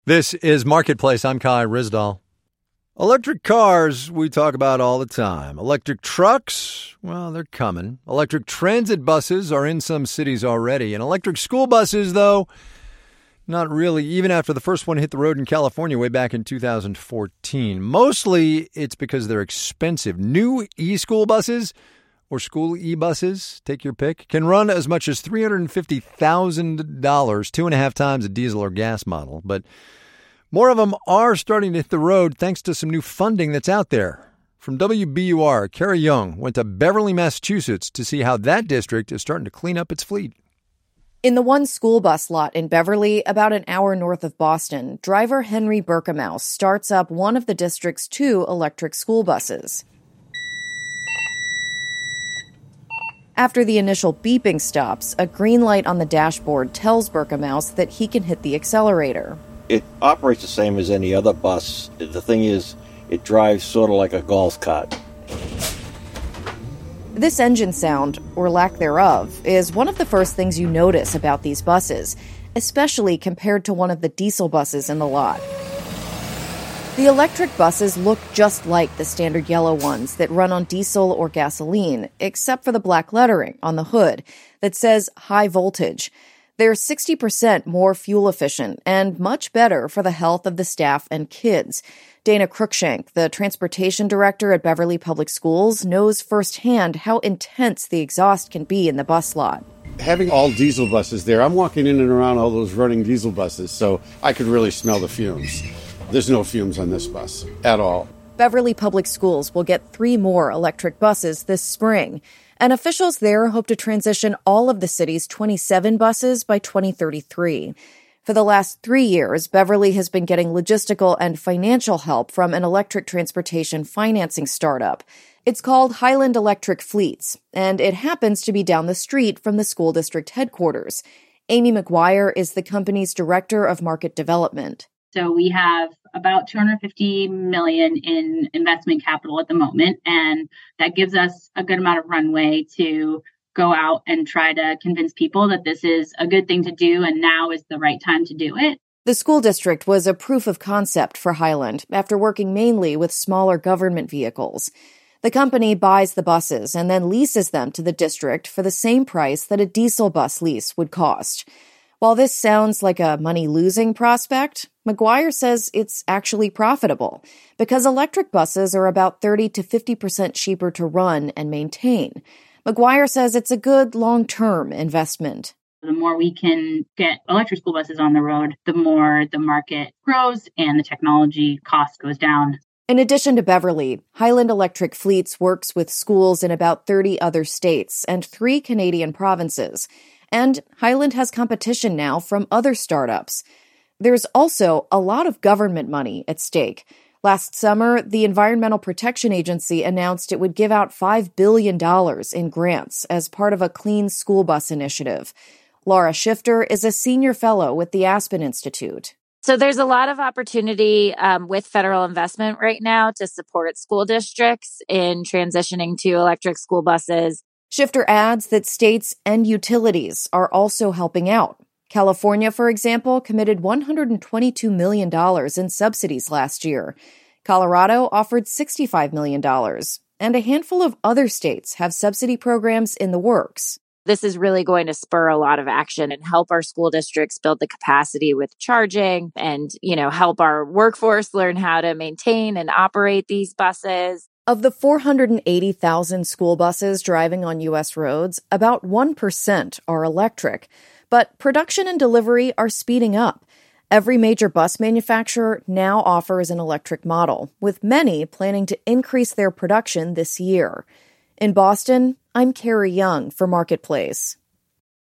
This is Marketplace. I'm Kai Ryssdal. Electric cars, we talk about all the time. Electric trucks, well, they're coming. Electric transit buses are in some cities already. And electric school buses, though, not really, even after the first one hit the road in California way back in 2014. Mostly it's because they're expensive. New e-school buses, or school e-buses, take your pick, can run as much as $350,000, 2.5 times a diesel or gas model. But more of them are starting to hit the road thanks to some new funding that's out there. From WBUR, Carrie Young went to Beverly, Massachusetts to see how that district is starting to clean up its fleet. In the one school bus lot in Beverly, about an hour north of Boston, driver Henry Berkemouse starts up one of the district's 2 electric school buses. After the initial beeping stops, a green light on the dashboard tells Berkemouse that he can hit the accelerator. It operates the same as any other bus. The thing is, it drives sort of like a golf cart. This engine sound, or lack thereof, is one of the first things you notice about these buses, especially compared to one of the diesel buses in the lot. The electric buses look just like the standard yellow ones that run on diesel or gasoline, except for the black lettering on the hood that says high voltage. They're 60% more fuel efficient and much better for the health of the staff and kids. Dana Cruikshank, the transportation director at Beverly Public Schools, knows firsthand how intense the exhaust can be in the bus lot. Having all diesel buses there, I'm walking in and around all those running diesel buses, so I could really smell the fumes. There's no fumes on this bus at all. Beverly Public Schools will get 3 more electric buses this spring, and officials there hope to transition all of the city's 27 buses by 2033. For the last 3 years, Beverly has been getting logistical and financial help from an electric transportation financing startup. It's called Highland Electric Fleets, and it happens to be down the street from the school district headquarters. Amy McGuire is the company's director of market development. So we have about $250 million in investment capital at the moment, and that gives us a good amount of runway to go out and try to convince people that this is a good thing to do and now is the right time to do it. The school district was a proof of concept for Highland after working mainly with smaller government vehicles. The company buys the buses and then leases them to the district for the same price that a diesel bus lease would cost. While this sounds like a money-losing prospect, McGuire says it's actually profitable because electric buses are about 30 to 50% cheaper to run and maintain. McGuire says it's a good long-term investment. The more we can get electric school buses on the road, the more the market grows and the technology cost goes down. In addition to Beverly, Highland Electric Fleets works with schools in about 30 other states and 3 Canadian provinces. And Highland has competition now from other startups. There's also a lot of government money at stake. Last summer, the Environmental Protection Agency announced it would give out $5 billion in grants as part of a clean school bus initiative. Laura Shifter is a senior fellow with the Aspen Institute. So there's a lot of opportunity with federal investment right now to support school districts in transitioning to electric school buses. Shifter adds that states and utilities are also helping out. California, for example, committed $122 million in subsidies last year. Colorado offered $65 million, and a handful of other states have subsidy programs in the works. This is really going to spur a lot of action and help our school districts build the capacity with charging and, help our workforce learn how to maintain and operate these buses. Of the 480,000 school buses driving on U.S. roads, about 1% are electric. But production and delivery are speeding up. Every major bus manufacturer now offers an electric model, with many planning to increase their production this year. In Boston, I'm Carrie Young for Marketplace.